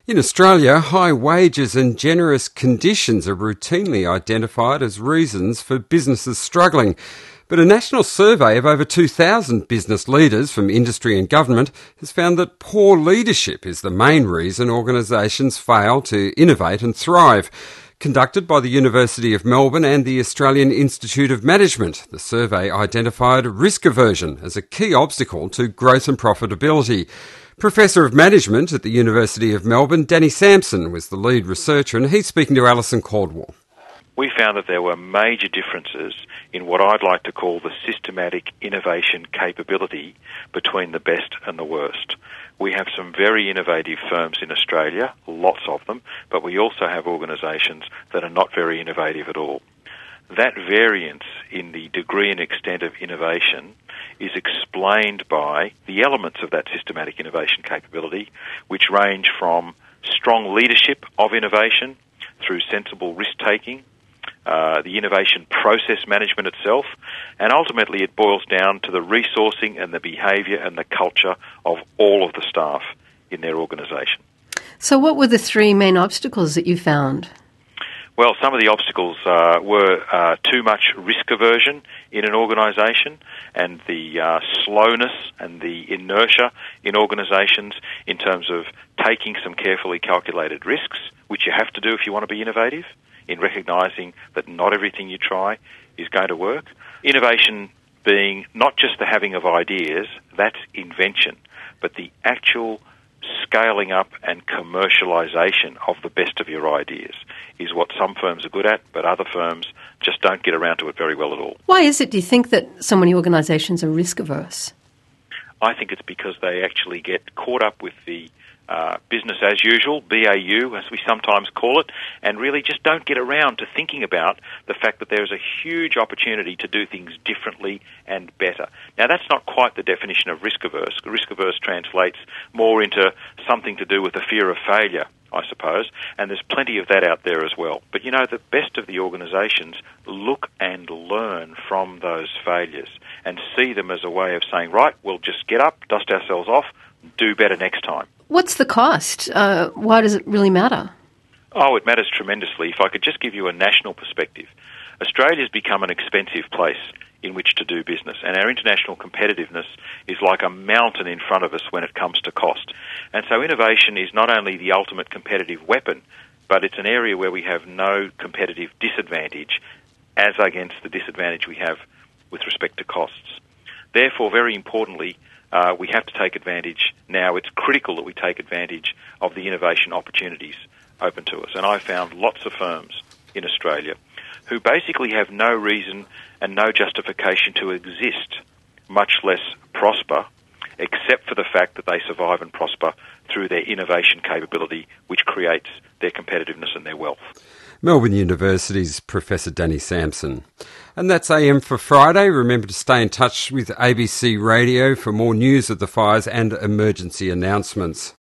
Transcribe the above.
In Australia, high wages and generous conditions are routinely identified as reasons for businesses struggling. But a national survey of over 2,000 business leaders from industry and government has found that poor leadership is the main reason organisations fail to innovate and thrive. Conducted by the University of Melbourne and the Australian Institute of Management, the survey identified risk aversion as a key obstacle to growth and profitability. Professor of Management at the University of Melbourne, Danny Sampson, was the lead researcher, and he's speaking to Alison Caldwell. We found that there were major differences in what I'd like to call the systematic innovation capability between the best and the worst. We have some very innovative firms in Australia, lots of them, but we also have organisations that are not very innovative at all. That variance in the degree and extent of innovation is explained by the elements of that systematic innovation capability, which range from strong leadership of innovation through sensible risk-taking, the innovation process management itself, and ultimately it boils down to the resourcing and the behaviour and the culture of all of the staff in their organisation. So what were the three main obstacles that you found? Well, some of the obstacles were too much risk aversion in an organisation, and the slowness and the inertia in organisations in terms of taking some carefully calculated risks, which you have to do if you want to be innovative, in recognising that not everything you try is going to work. Innovation being not just the having of ideas, that's invention, but the actual scaling up and commercialisation of the best of your ideas is what some firms are good at, but other firms just don't get around to it very well at all. Why is it, do you think, that so many organisations are risk averse? I think it's because they actually get caught up with the business as usual, BAU as we sometimes call it, and really just don't get around to thinking about the fact that there's a huge opportunity to do things differently and better. Now that's not quite the definition of risk averse. Risk averse translates more into something to do with the fear of failure, I suppose, and there's plenty of that out there as well. But you know, the best of the organisations look and learn from those failures and see them as a way of saying, right, we'll just get up, dust ourselves off, do better next time. What's the cost? Why does it really matter? Oh, it matters tremendously. If I could just give you a national perspective, Australia's become an expensive place in which to do business, and our international competitiveness is like a mountain in front of us when it comes to cost. And so innovation is not only the ultimate competitive weapon, but it's an area where we have no competitive disadvantage as against the disadvantage we have with respect to costs. Therefore, very importantly, we have to take advantage now. It's critical that we take advantage of the innovation opportunities open to us. And I found lots of firms in Australia who basically have no reason and no justification to exist, much less prosper, except for the fact that they survive and prosper through their innovation capability, which creates their competitiveness and their wealth. Melbourne University's Professor Danny Sampson. And that's AM for Friday. Remember to stay in touch with ABC Radio for more news of the fires and emergency announcements.